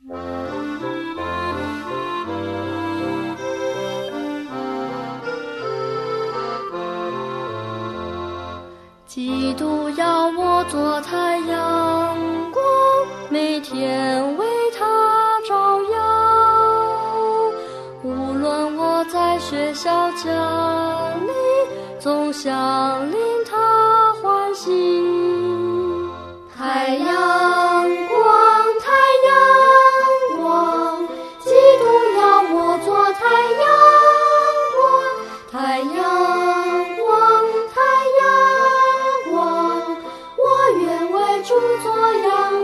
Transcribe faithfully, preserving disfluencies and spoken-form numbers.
基督要我做太阳光，每天为他照耀。无论我在学校家里，总想令他欢喜。太阳光，太阳光，基督要我做太阳光，太阳光，太阳光，我愿为主做阳